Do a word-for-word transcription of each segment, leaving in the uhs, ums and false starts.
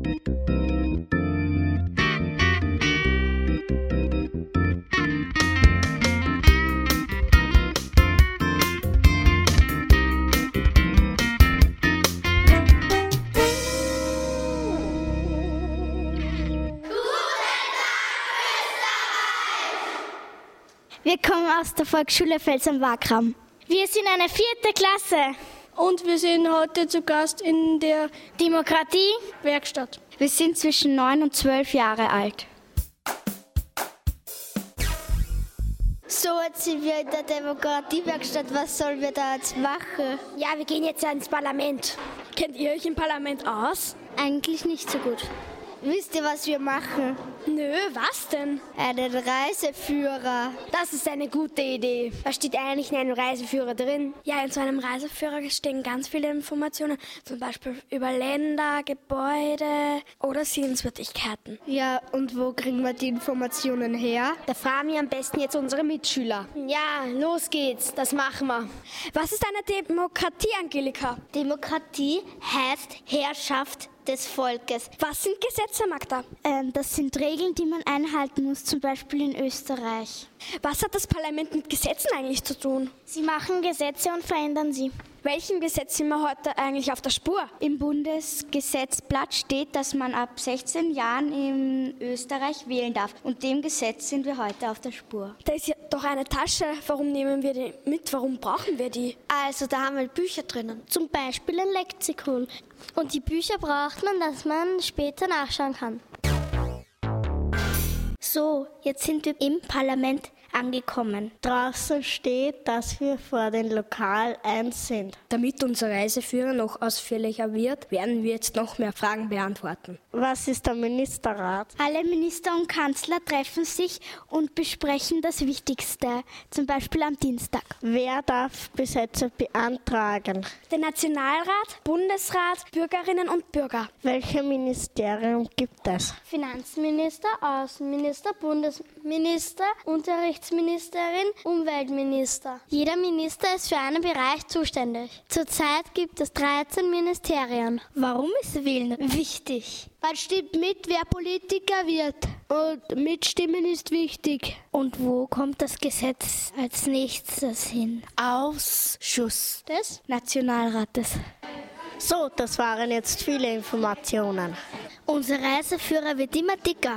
Wir kommen aus der Volksschule Fels am Wagram. Wir sind eine vierte Klasse. Und wir sind heute zu Gast in der Demokratie-Werkstatt. Wir sind zwischen neun und zwölf Jahre alt. So, jetzt sind wir in der Demokratie-Werkstatt. Was sollen wir da jetzt machen? Ja, wir gehen jetzt ins Parlament. Kennt ihr euch im Parlament aus? Eigentlich nicht so gut. Wisst ihr, was wir machen? Nö, was denn? Einen Reiseführer. Das ist eine gute Idee. Was steht eigentlich in einem Reiseführer drin? Ja, in so einem Reiseführer stehen ganz viele Informationen, zum Beispiel über Länder, Gebäude oder Sehenswürdigkeiten. Ja, und wo kriegen wir die Informationen her? Da fragen wir am besten jetzt unsere Mitschüler. Ja, los geht's, das machen wir. Was ist eine Demokratie, Angelika? Demokratie heißt Herrschaft des Volkes. Was sind Gesetze, Magda? Ähm, das sind Regeln, die man einhalten muss, zum Beispiel in Österreich. Was hat das Parlament mit Gesetzen eigentlich zu tun? Sie machen Gesetze und verändern sie. Welchem Gesetz sind wir heute eigentlich auf der Spur? Im Bundesgesetzblatt steht, dass man ab sechzehn Jahren in Österreich wählen darf. Und dem Gesetz sind wir heute auf der Spur. Da ist ja doch eine Tasche. Warum nehmen wir die mit? Warum brauchen wir die? Also da haben wir Bücher drinnen. Zum Beispiel ein Lexikon. Und die Bücher braucht man, dass man später nachschauen kann. So, jetzt sind wir im Parlament angekommen. Draußen steht, dass wir vor dem Lokal eins sind. Damit unser Reiseführer noch ausführlicher wird, werden wir jetzt noch mehr Fragen beantworten. Was ist der Ministerrat? Alle Minister und Kanzler treffen sich und besprechen das Wichtigste, zum Beispiel am Dienstag. Wer darf Gesetze beantragen? Der Nationalrat, Bundesrat, Bürgerinnen und Bürger. Welches Ministerium gibt es? Finanzminister, Außenminister, Bundesminister, Unterrichtsministerin, Umweltminister. Jeder Minister ist für einen Bereich zuständig. Zurzeit gibt es dreizehn Ministerien. Warum ist Wählen wichtig? Man stimmt mit, wer Politiker wird. Und mitstimmen ist wichtig. Und wo kommt das Gesetz als nächstes hin? Ausschuss des Nationalrates. So, das waren jetzt viele Informationen. Unser Reiseführer wird immer dicker.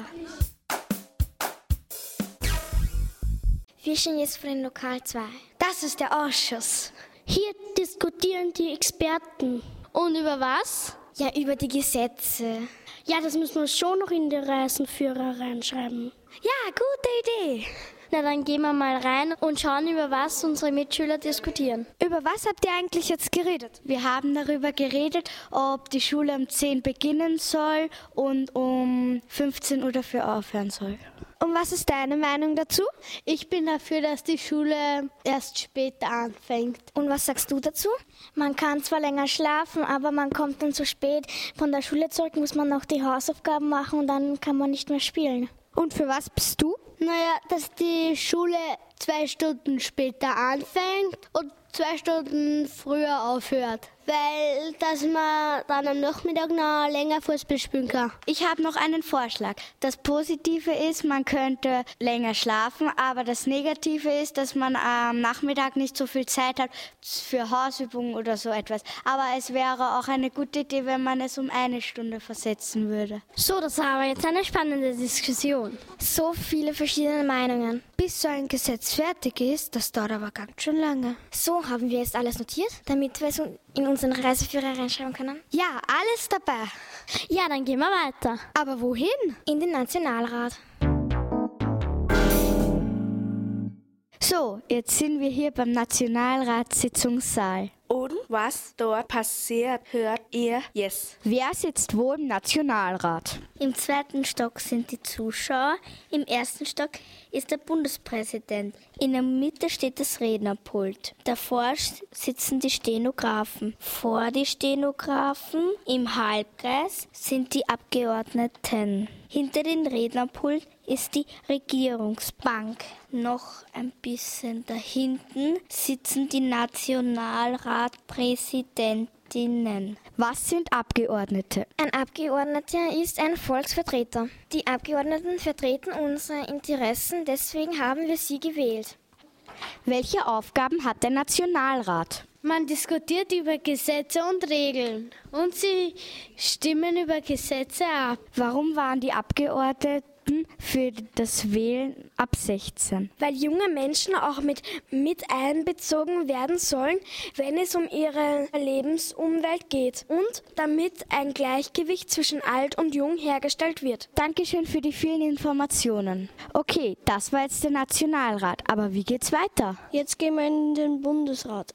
Wir stehen jetzt vor dem Lokal zwei. Das ist der Ausschuss. Hier diskutieren die Experten. Und über was? Ja, über die Gesetze. Ja, das müssen wir schon noch in den Reiseführer reinschreiben. Ja, gute Idee. Na, dann gehen wir mal rein und schauen, über was unsere Mitschüler diskutieren. Über was habt ihr eigentlich jetzt geredet? Wir haben darüber geredet, ob die Schule um zehn beginnen soll und um fünfzehn Uhr dafür aufhören soll. Und was ist deine Meinung dazu? Ich bin dafür, dass die Schule erst später anfängt. Und was sagst du dazu? Man kann zwar länger schlafen, aber man kommt dann zu spät. Von der Schule zurück muss man noch die Hausaufgaben machen und dann kann man nicht mehr spielen. Und für was bist du? Naja, dass die Schule zwei Stunden später anfängt und zwei Stunden früher aufhört. Weil, dass man dann am Nachmittag noch länger Fußball spielen kann. Ich habe noch einen Vorschlag. Das Positive ist, man könnte länger schlafen, aber das Negative ist, dass man am Nachmittag nicht so viel Zeit hat für Hausübungen oder so etwas. Aber es wäre auch eine gute Idee, wenn man es um eine Stunde versetzen würde. So, das war aber jetzt eine spannende Diskussion. So viele verschiedene Meinungen. Bis so ein Gesetz fertig ist, das dauert aber ganz schön lange. So, haben wir jetzt alles notiert, damit wir es in unseren Reiseführer reinschreiben können? Ja, alles dabei. Ja, dann gehen wir weiter. Aber wohin? In den Nationalrat. So, jetzt sind wir hier beim Nationalratssitzungssaal. Und was dort passiert, hört ihr jetzt. Wer sitzt wo im Nationalrat? Im zweiten Stock sind die Zuschauer, im ersten Stock ist der Bundespräsident. In der Mitte steht das Rednerpult. Davor sitzen die Stenografen. Vor die Stenografen im Halbkreis sind die Abgeordneten. Hinter dem Rednerpult ist die Regierungsbank. Noch ein bisschen dahinten sitzen die Nationalratpräsidenten. Abgeordnetinnen. Was sind Abgeordnete? Ein Abgeordneter ist ein Volksvertreter. Die Abgeordneten vertreten unsere Interessen, deswegen haben wir sie gewählt. Welche Aufgaben hat der Nationalrat? Man diskutiert über Gesetze und Regeln und sie stimmen über Gesetze ab. Warum waren die Abgeordneten für das Wählen ab sechzehn? Weil junge Menschen auch mit, mit einbezogen werden sollen, wenn es um ihre Lebensumwelt geht und damit ein Gleichgewicht zwischen alt und jung hergestellt wird. Dankeschön für die vielen Informationen. Okay, das war jetzt der Nationalrat, aber wie geht's weiter? Jetzt gehen wir in den Bundesrat.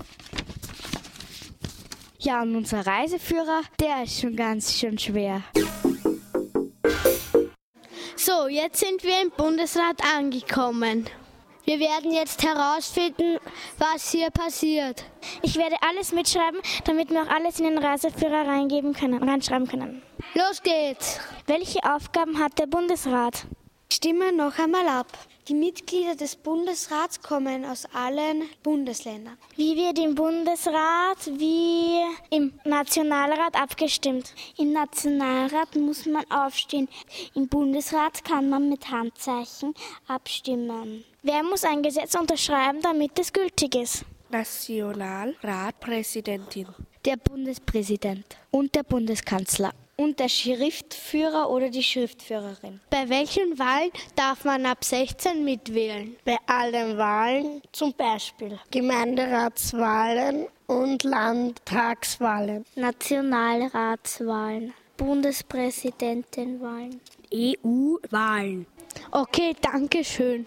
Ja, und unser Reiseführer, der ist schon ganz schön schwer. So, jetzt sind wir im Bundesrat angekommen. Wir werden jetzt herausfinden, was hier passiert. Ich werde alles mitschreiben, damit wir auch alles in den Reiseführer reingeben können, reinschreiben können. Los geht's! Welche Aufgaben hat der Bundesrat? Stimme noch einmal ab. Die Mitglieder des Bundesrats kommen aus allen Bundesländern. Wie wird im Bundesrat wie im Nationalrat abgestimmt? Im Nationalrat muss man aufstehen. Im Bundesrat kann man mit Handzeichen abstimmen. Wer muss ein Gesetz unterschreiben, damit es gültig ist? Nationalratpräsidentin. Der Bundespräsident und der Bundeskanzler. Und der Schriftführer oder die Schriftführerin. Bei welchen Wahlen darf man ab sechzehn mitwählen? Bei allen Wahlen, zum Beispiel Gemeinderatswahlen und Landtagswahlen. Nationalratswahlen, Bundespräsidentenwahlen, E U-Wahlen. Okay, danke schön.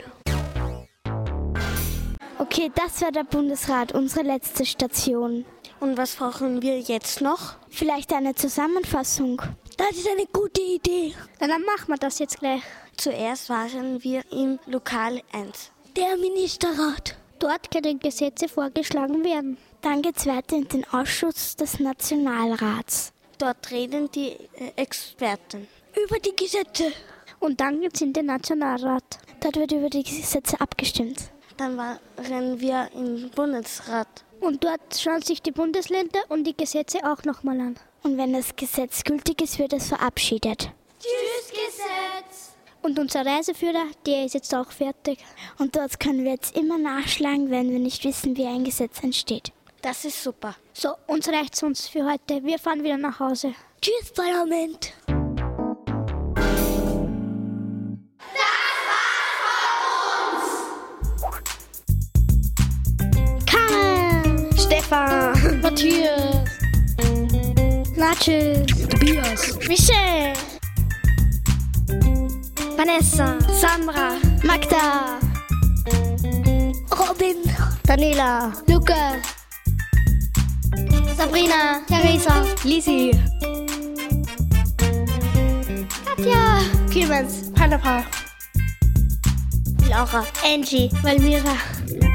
Okay, das war der Bundesrat, unsere letzte Station. Und was brauchen wir jetzt noch? Vielleicht eine Zusammenfassung. Das ist eine gute Idee. Na, dann machen wir das jetzt gleich. Zuerst waren wir im Lokal eins. Der Ministerrat. Dort können Gesetze vorgeschlagen werden. Dann geht's weiter in den Ausschuss des Nationalrats. Dort reden die äh, Experten über die Gesetze. Und dann geht's in den Nationalrat. Dort wird über die Gesetze abgestimmt. Dann waren wir im Bundesrat. Und dort schauen sich die Bundesländer und die Gesetze auch nochmal an. Und wenn das Gesetz gültig ist, wird es verabschiedet. Tschüss, Gesetz! Und unser Reiseführer, der ist jetzt auch fertig. Und dort können wir jetzt immer nachschlagen, wenn wir nicht wissen, wie ein Gesetz entsteht. Das ist super. So, uns reicht's uns für heute. Wir fahren wieder nach Hause. Tschüss, Parlament! Stefan, Matthias, Natschel, Tobias, Michelle, Vanessa, Sandra, Magda, Robin, Daniela, Lukas, Sabrina, Theresa, Lisi, Katja, Clemens, Hannah, Laura, Angie, Valmira.